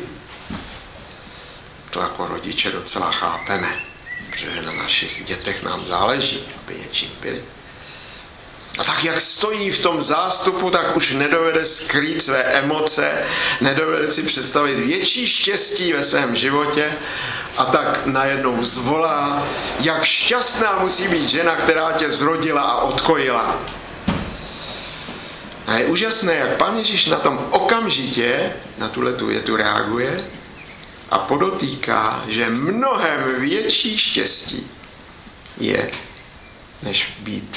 C: To jako rodiče docela chápeme, protože na našich dětech nám záleží, aby něčím byli. A tak jak stojí v tom zástupu, tak už nedovede skrýt své emoce, nedovede si představit větší štěstí ve svém životě a tak najednou zvolá, jak šťastná musí být žena, která tě zrodila a odkojila. A je úžasné, jak Pán Ježíš na tom okamžitě, na tuhletu větu reaguje a podotýká, že mnohem větší štěstí je, než být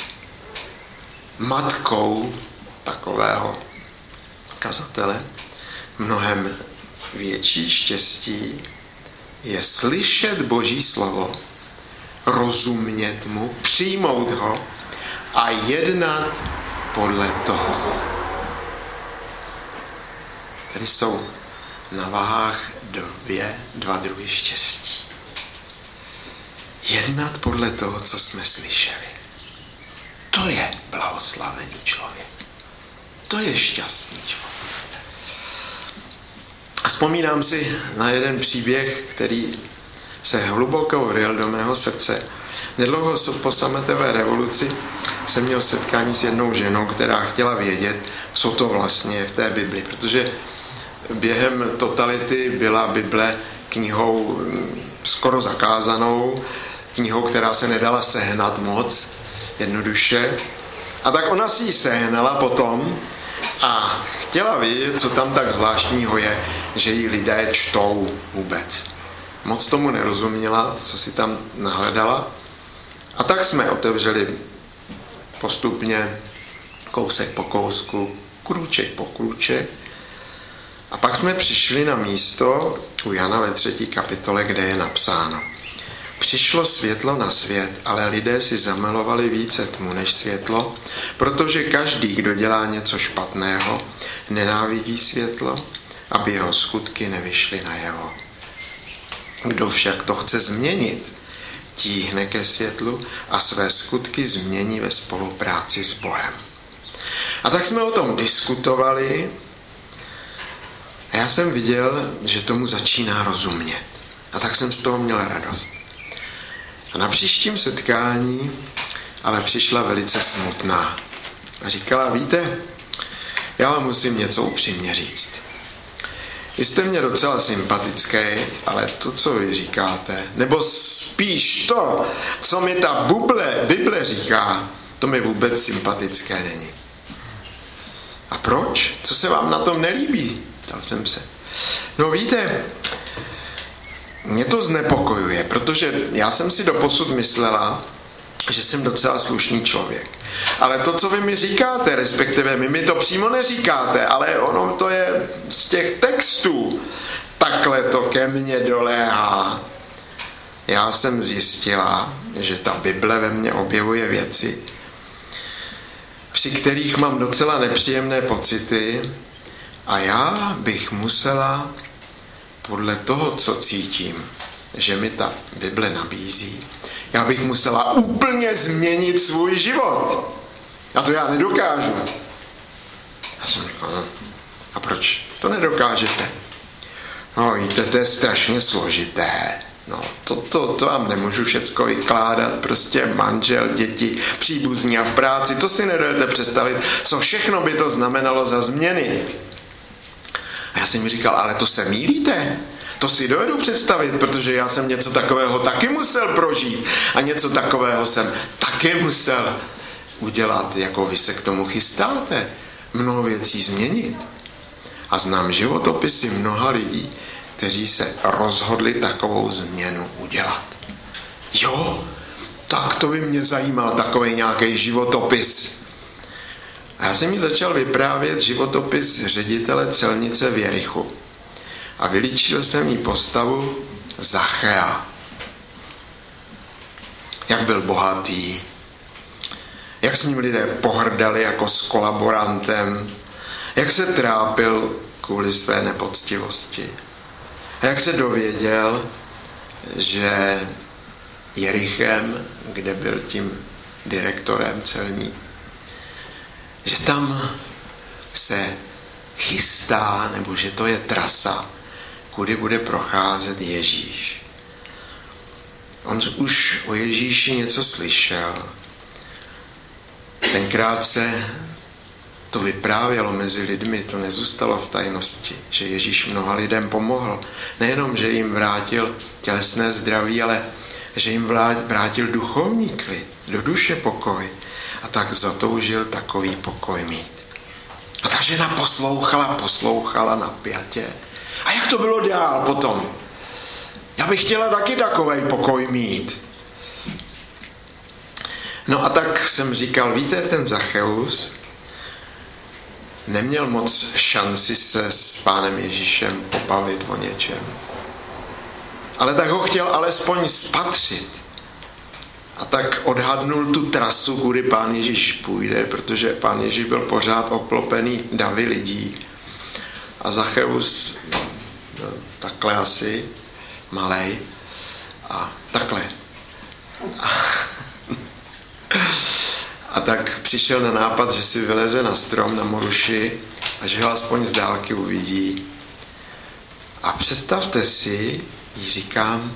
C: matkou takového kazatele. Mnohem větší štěstí je slyšet Boží slovo, rozumět mu, přijmout ho a jednat podle toho. Tady jsou na vahách dvě, dva druhy štěstí. Jednat podle toho, co jsme slyšeli. To je blahoslavený člověk. To je šťastný člověk. A vzpomínám si na jeden příběh, který se hluboko vryl do mého srdce. Nedlouho po sametové revoluci jsem měl setkání s jednou ženou, která chtěla vědět, co to vlastně je v té Bibli, protože během totality byla Bible knihou skoro zakázanou, knihou, která se nedala sehnat moc jednoduše. A tak ona si ji sehnala potom a chtěla vědět, co tam tak zvláštního je, že ji lidé čtou vůbec. Moc tomu nerozuměla, co si tam nahledala. A tak jsme otevřeli postupně kousek po kousku, krůček po krůček. A pak jsme přišli na místo u Jana ve třetí kapitole, kde je napsáno: Přišlo světlo na svět, ale lidé si zamilovali více tmu než světlo, protože každý, kdo dělá něco špatného, nenávidí světlo, aby jeho skutky nevyšly najevo. Kdo však to chce změnit, tíhne ke světlu a své skutky změní ve spolupráci s Bohem. A tak jsme o tom diskutovali a já jsem viděl, že tomu začíná rozumět. A tak jsem z toho měl radost. A na příštím setkání ale přišla velice smutná. A říkala: víte, já vám musím něco upřímně říct. Vy jste mě docela sympatický, ale to, co vy říkáte, nebo spíš to, co mi ta Bible, Bible říká, to mi vůbec sympatické není. A proč? Co se vám na tom nelíbí? Ptal jsem se. No víte, mě to znepokojuje, protože já jsem si doposud myslela, že jsem docela slušný člověk. Ale to, co vy mi říkáte, respektive my mi to přímo neříkáte, ale ono to je z těch textů, takhle to ke mně doléhá. Já jsem zjistila, že ta Bible ve mně objevuje věci, při kterých mám docela nepříjemné pocity a já bych musela podle toho, co cítím, že mi ta Bible nabízí, já bych musela úplně změnit svůj život. A to já nedokážu. Já jsem říkal: no, a proč to nedokážete? No víte, to je strašně složité. No, to, to, to vám nemůžu všecko vykládat, prostě manžel, děti, příbuzní a v práci, to si nedovedete představit, co všechno by to znamenalo za změny. A já jsem mi říkal: ale to se mýlíte. To si dovedu představit, protože já jsem něco takového taky musel prožít a něco takového jsem taky musel udělat, jako vy se k tomu chystáte. Mnoho věcí změnit. A znám životopisy mnoha lidí, kteří se rozhodli takovou změnu udělat. Jo, tak to by mě zajímal takový nějaký životopis. A já jsem mi začal vyprávět životopis ředitele celnice v Jerichu. A vylíčil jsem jí postavu Zachea. Jak byl bohatý, jak s ním lidé pohrdali jako s kolaborantem, jak se trápil kvůli své nepoctivosti. A jak se dověděl, že Jerichem, kde byl tím direktorem celní, že tam se chystá, nebo že to je trasa, kudy bude procházet Ježíš. On už o Ježíši něco slyšel. Tenkrát se to vyprávělo mezi lidmi, to nezůstalo v tajnosti, že Ježíš mnoha lidem pomohl. Nejenom, že jim vrátil tělesné zdraví, ale že jim vrátil duchovní klid, do duše pokoj. A tak zatoužil takový pokoj mít. A ta žena poslouchala, poslouchala napjatě. A jak to bylo dál potom? Já bych chtěla taky takovej pokoj mít. No a tak jsem říkal: víte, ten Zacheus neměl moc šanci se s pánem Ježíšem pobavit o něčem. Ale tak ho chtěl alespoň spatřit. A tak odhadnul tu trasu, kudy pán Ježíš půjde, protože pán Ježíš byl pořád obklopený davy lidí. A Zacheus takhle asi, malej, a takhle. A, a tak přišel na nápad, že si vyleze na strom na moruši a že ho aspoň z dálky uvidí. A představte si, jí říkám,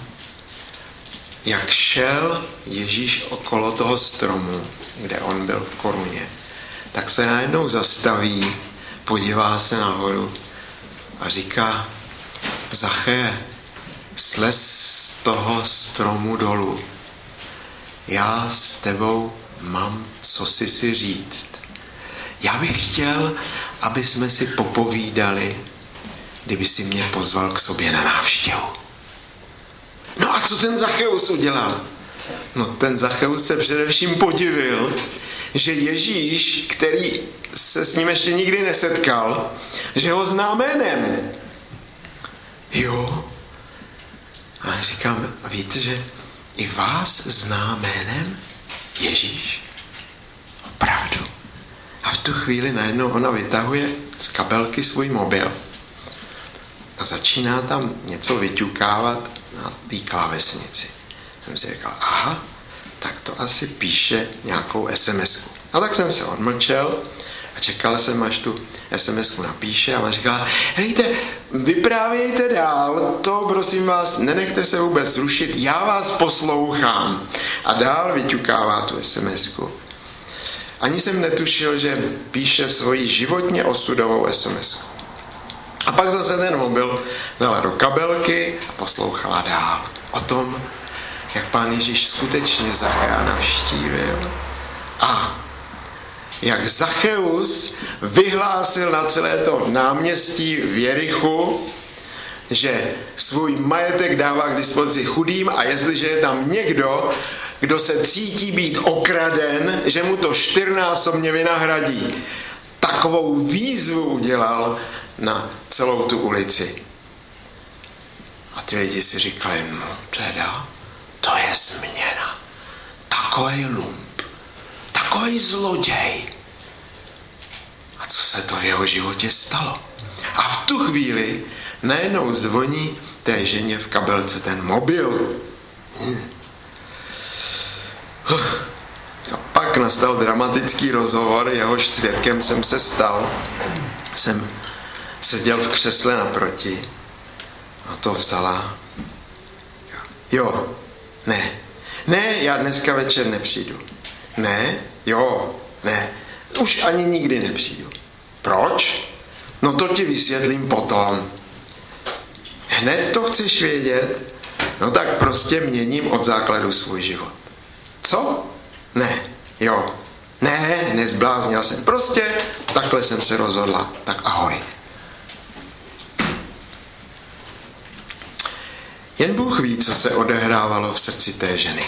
C: jak šel Ježíš okolo toho stromu, kde on byl v koruně, tak se najednou zastaví, podívá se nahoru a říká: Zaché, slez z toho stromu dolů. Já s tebou mám co si si říct. Já bych chtěl, aby jsme si popovídali, kdyby si mě pozval k sobě na návštěvu. No a co ten Zacheus udělal? No ten Zacheus se především podivil, že Ježíš, který se s ním ještě nikdy nesetkal, že ho zná jménem. Jo. A říkám, a víte, že i vás zná jménem Ježíš? Opravdu. A v tu chvíli najednou ona vytahuje z kabelky svůj mobil a začíná tam něco vyťukávat na té klávesnici. Jsem si říkal, aha, tak to asi píše nějakou SMSku. A tak jsem se odmlčel a čekal jsem, až tu SMSku napíše, a on říkal: hejte, vyprávějte dál, to prosím vás, nenechte se vůbec rušit, já vás poslouchám. A dál vyťukává tu SMSku. Ani jsem netušil, že píše svoji životně osudovou SMSku. A pak zase ten mobil dala do kabelky a poslouchala dál o tom, jak Pán Ježíš skutečně Zachea navštívil a jak Zacheus vyhlásil na celé to náměstí v Jerichu, že svůj majetek dává k dispozici chudým, a jestliže je tam někdo, kdo se cítí být okraden, že mu to čtyřnásobně vynahradí. Takovou výzvu udělal na celou tu ulici. A ty lidi si říkali, no teda, to je změna. Takovej lump, takovej zloděj. A co se to v jeho životě stalo? A v tu chvíli najednou zvoní té ženě v kabelce ten mobil. Hm. A pak nastal dramatický rozhovor, jehož svědkem jsem se stal. Jsem seděl v křesle naproti a to vzala. Jo, ne, ne, já dneska večer nepřijdu. Ne, jo, ne, už ani nikdy nepřijdu. Proč? No to ti vysvětlím potom. Hned to chceš vědět? No tak prostě měním od základu svůj život. Co? Ne, jo, ne, nezbláznil jsem. Prostě takhle jsem se rozhodla. Tak ahoj. Jen Bůh ví, co se odehrávalo v srdci té ženy.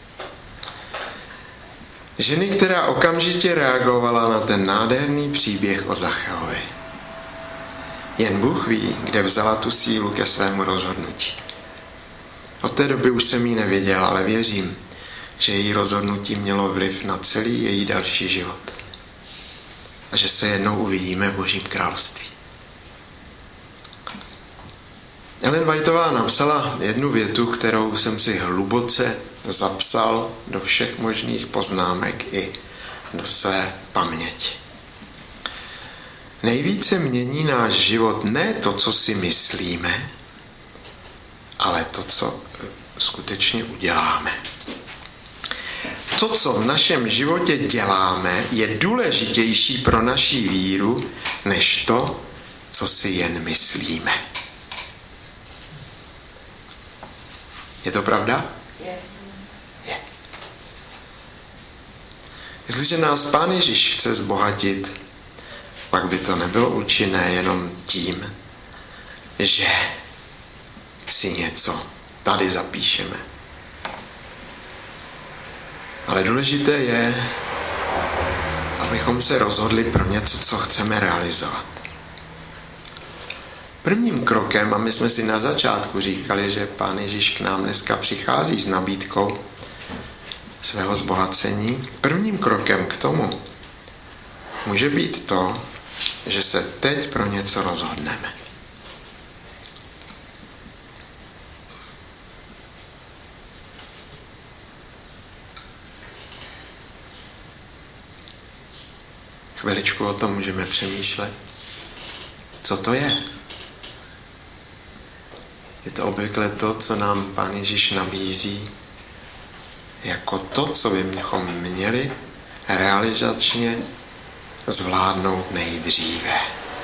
C: Ženy, která okamžitě reagovala na ten nádherný příběh o Zacheovi. Jen Bůh ví, kde vzala tu sílu ke svému rozhodnutí. Od té doby už jsem jí nevěděl, ale věřím, že její rozhodnutí mělo vliv na celý její další život. A že se jednou uvidíme v Božím království. Ellen Whiteová napsala jednu větu, kterou jsem si hluboce zapsal do všech možných poznámek i do své paměti. Nejvíce mění náš život ne to, co si myslíme, ale to, co skutečně uděláme. To, co v našem životě děláme, je důležitější pro naši víru, než to, co si jen myslíme. Je to pravda? Je. Je. Jestliže nás Pán Ježíš chce zbohatit, pak by to nebylo účinné jenom tím, že si něco tady zapíšeme. Ale důležité je, abychom se rozhodli pro něco, co chceme realizovat. Prvním krokem, a my jsme si na začátku říkali, že Pán Ježíš k nám dneska přichází s nabídkou svého zbohacení, prvním krokem k tomu může být to, že se teď pro něco rozhodneme. chviličku o tom můžeme přemýšlet. Co to je? Je to obvykle to, co nám Pán Ježíš nabízí jako to, co bychom měli realizačně zvládnout nejdříve.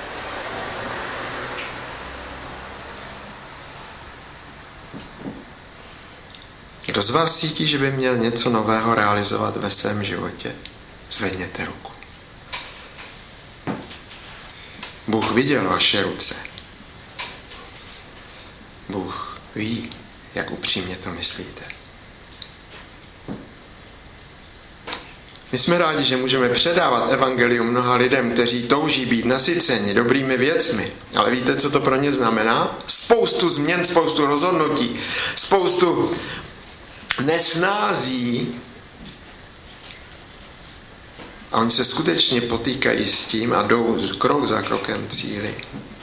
C: Kdo z vás cítí, že by měl něco nového realizovat ve svém životě? Zvedněte ruku. Bůh viděl vaše ruce. Bůh ví, jak upřímně to myslíte. My jsme rádi, že můžeme předávat evangelium mnoha lidem, kteří touží být nasyceni dobrými věcmi. Ale víte, co to pro ně znamená? Spoustu změn, spoustu rozhodnutí, spoustu nesnází. A oni se skutečně potýkají s tím a jdou krok za krokem cíli.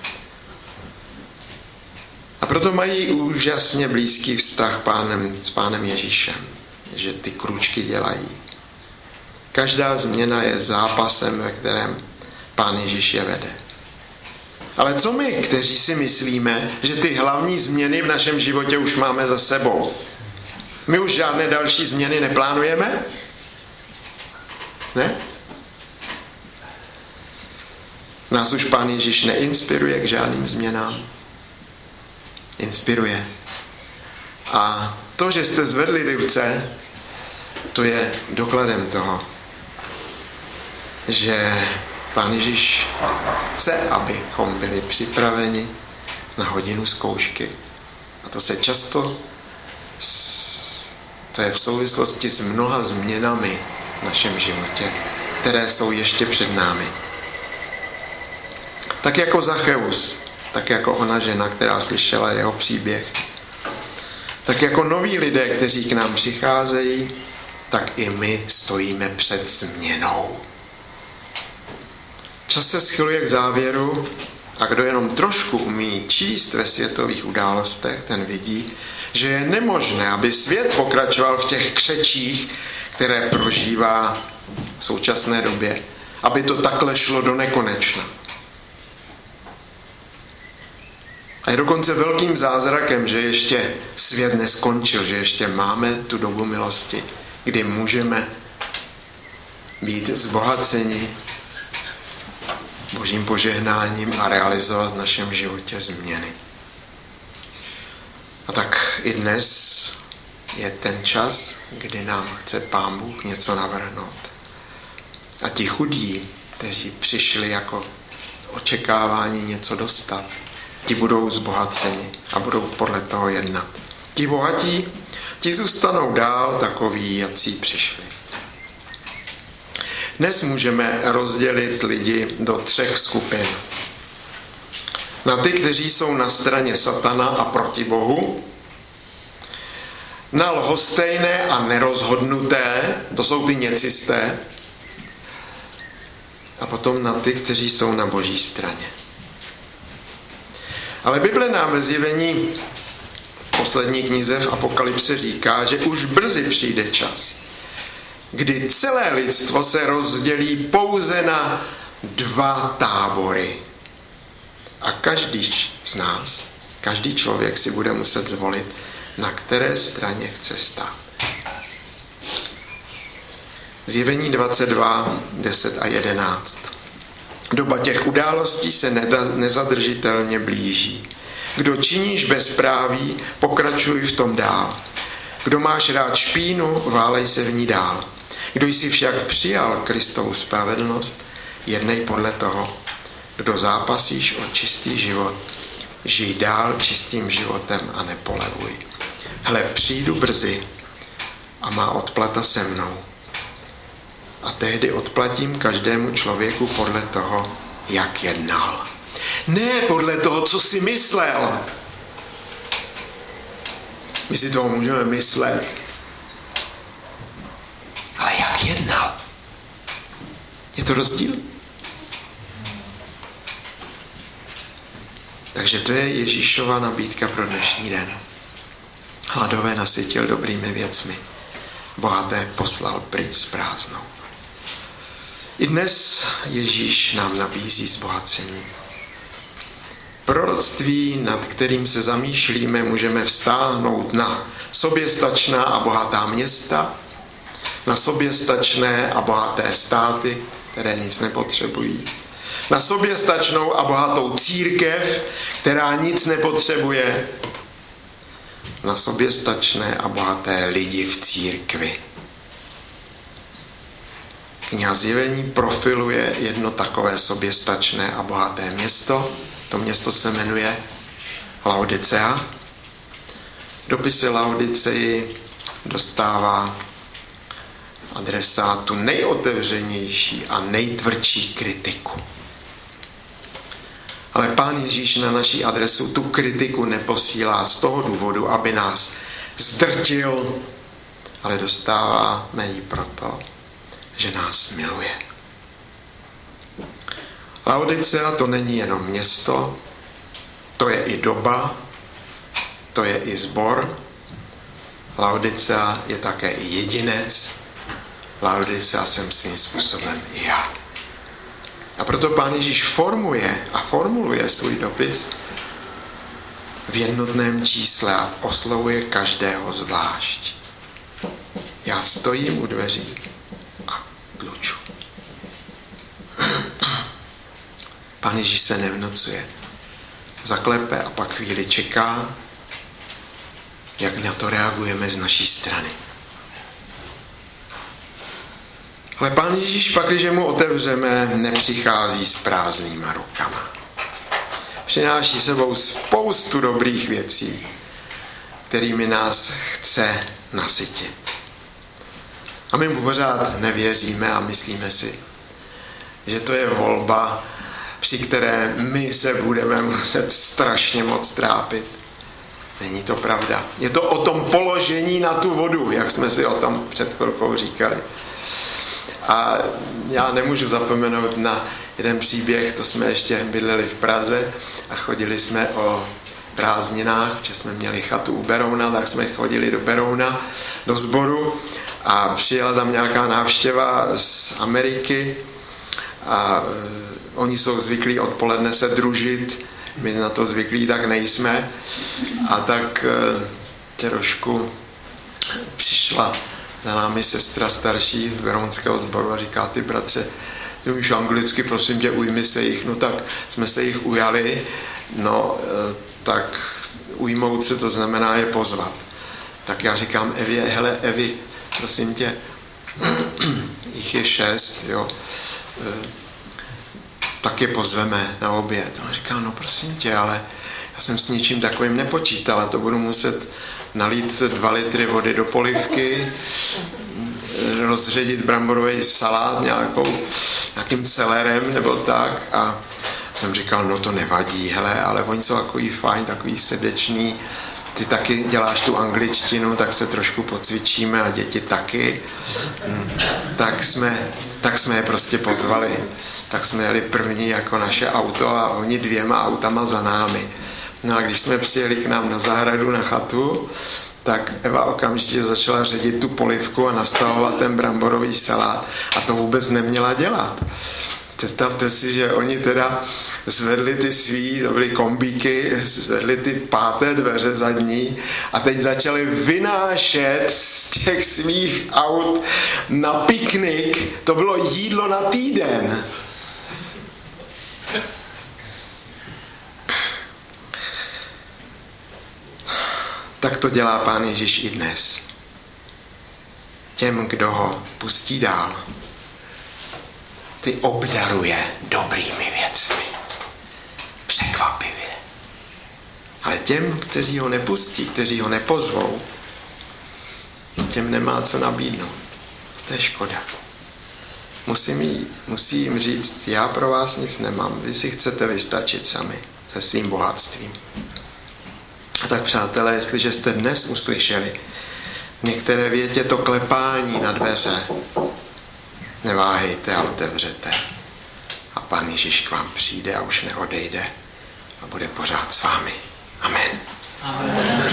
C: A proto mají úžasně blízký vztah pánem, s Pánem Ježíšem, že ty krůčky dělají. Každá změna je zápasem, ve kterém Pán Ježíš je vede. Ale co my, kteří si myslíme, že ty hlavní změny v našem životě už máme za sebou? My už žádné další změny neplánujeme? Ne? Nás už Pán Ježíš neinspiruje k žádným změnám. Inspiruje. A to, že jste zvedli ruce, to je dokladem toho, že Pán Ježíš chce, abychom byli připraveni na hodinu zkoušky. A to se často, to je v souvislosti s mnoha změnami v našem životě, které jsou ještě před námi. Tak jako Zacheus, tak jako ona žena, která slyšela jeho příběh, tak jako noví lidé, kteří k nám přicházejí, tak i my stojíme před změnou. Čas se schyluje k závěru a kdo jenom trošku umí číst ve světových událostech, ten vidí, že je nemožné, aby svět pokračoval v těch křečích, které prožívá v současné době, aby to takhle šlo do nekonečna. A je dokonce velkým zázrakem, že ještě svět neskončil, že ještě máme tu dobu milosti, kdy můžeme být zbohaceni Božím požehnáním a realizovat v našem životě změny. A tak i dnes je ten čas, kdy nám chce Pán Bůh něco navrhnout. A ti chudí, kteří přišli jako očekávání něco dostat, ti budou zbohaceni a budou podle toho jednat. Ti bohatí, ti zůstanou dál takoví, jací přišli. Dnes můžeme rozdělit lidi do třech skupin. Na ty, kteří jsou na straně satana a proti Bohu, na lhostejné a nerozhodnuté, to jsou ty něcisté, a potom na ty, kteří jsou na Boží straně. Ale Bible nám ve Zjevení v poslední knize v Apokalypse říká, že už brzy přijde čas, kdy celé lidstvo se rozdělí pouze na dva tábory. A každý z nás, každý člověk si bude muset zvolit, na které straně chce stát. Zjevení dvacet dva, deset a jedenáct. Doba těch událostí se nezadržitelně blíží. Kdo činíš bezpráví, pokračuj v tom dál. Kdo máš rád špínu, válej se v ní dál. Kdo jsi však přijal Kristovu spravedlnost, jednej podle toho. Kdo zápasíš o čistý život, žij dál čistým životem a nepolevuj. Hle, přijdu brzy a má odplata se mnou. A tehdy odplatím každému člověku podle toho, jak jednal. Ne podle toho, co si myslel. My si toho můžeme myslet. Ale jak jednal? Je to rozdíl? Takže to je Ježíšova nabídka pro dnešní den. Hladové nasytil dobrými věcmi. Bohaté poslal pryč s prázdnou. I dnes Ježíš nám nabízí zbohacení. Proroctví, nad kterým se zamýšlíme, můžeme vztáhnout na soběstačná a bohatá města, na soběstačné a bohaté státy, které nic nepotřebují, na soběstačnou a bohatou církev, která nic nepotřebuje, na soběstačné a bohaté lidi v církvi. Kniha Zjevení profiluje jedno takové soběstačné a bohaté město. To město se jmenuje Laodicea. Dopisy Laodiceji dostává adresátu nejotevřenější a nejtvrdší kritiku. Ale Pán Ježíš na naší adresu tu kritiku neposílá z toho důvodu, aby nás zdrtil, ale dostáváme ji proto, že nás miluje. Laodicea to není jenom město, to je i doba, to je i sbor. Laodicea je také i jedinec. Laodicea jsem svým způsobem i já. A proto Pán Ježíš formuje a formuluje svůj dopis v jednotném čísle a oslovuje každého zvlášť. Já stojím u dveří a tluču. Pán Ježíš se nevnocuje. Zaklepe a pak chvíli čeká, jak na to reagujeme z naší strany. Ale Pán Ježíš pak, když mu otevřeme, nepřichází s prázdnýma rukama. Přináší sebou spoustu dobrých věcí, kterými nás chce nasytit. A my mu pořád nevěříme a myslíme si, že to je volba, při které my se budeme muset strašně moc trápit. Není to pravda. Je to o tom položení na tu vodu, jak jsme si o tom před chvilkou říkali. A já nemůžu zapomenout na jeden příběh, to jsme ještě bydleli v Praze a chodili jsme o prázdninách, protože jsme měli chatu u Berouna, tak jsme chodili do Berouna, do sboru a přijela tam nějaká návštěva z Ameriky a oni jsou zvyklí odpoledne se družit, my na to zvyklí tak nejsme a tak trošku přišla za námi sestra starší z berounského sboru a říká: ty bratře, ty umíš anglicky, prosím tě, ujmi se jich. No tak jsme se jich ujali, no tak ujmout se, to znamená je pozvat. Tak já říkám Evě: hele Evi, prosím tě, jich je šest, jo, tak je pozveme na oběd. On říká: no prosím tě, ale já jsem s ničím takovým nepočítal a to budu muset nalít dva litry vody do polivky, rozředit bramborový salát nějakou, nějakým celerem nebo tak a jsem říkal: no to nevadí, hele, ale oni jsou takový fajn, takový srdečný, ty taky děláš tu angličtinu, tak se trošku pocvičíme a děti taky. Tak jsme, tak jsme je prostě pozvali. Tak jsme jeli první jako naše auto a oni dvěma autama za námi. No a když jsme přijeli k nám na zahradu, na chatu, tak Eva okamžitě začala ředit tu polivku a nastavovat ten bramborový salát a to vůbec neměla dělat. Představte si, že oni teda zvedli ty svý, to byly kombíky, zvedli ty páté dveře zadní a teď začali vynášet z těch svých aut na piknik. To bylo jídlo na týden. Tak to dělá Pán Ježíš i dnes. Těm, kdo ho pustí dál, ty obdaruje dobrými věcmi. Překvapivě. Ale těm, kteří ho nepustí, kteří ho nepozvou, těm nemá co nabídnout. To je škoda. Musím jí, musí jim říct: já pro vás nic nemám, vy si chcete vystačit sami se svým bohatstvím. A tak, přátelé, jestliže jste dnes uslyšeli v některé větě to klepání na dveře, neváhejte a otevřete. A Pán Ježíš k vám přijde a už neodejde a bude pořád s vámi. Amen. Amen.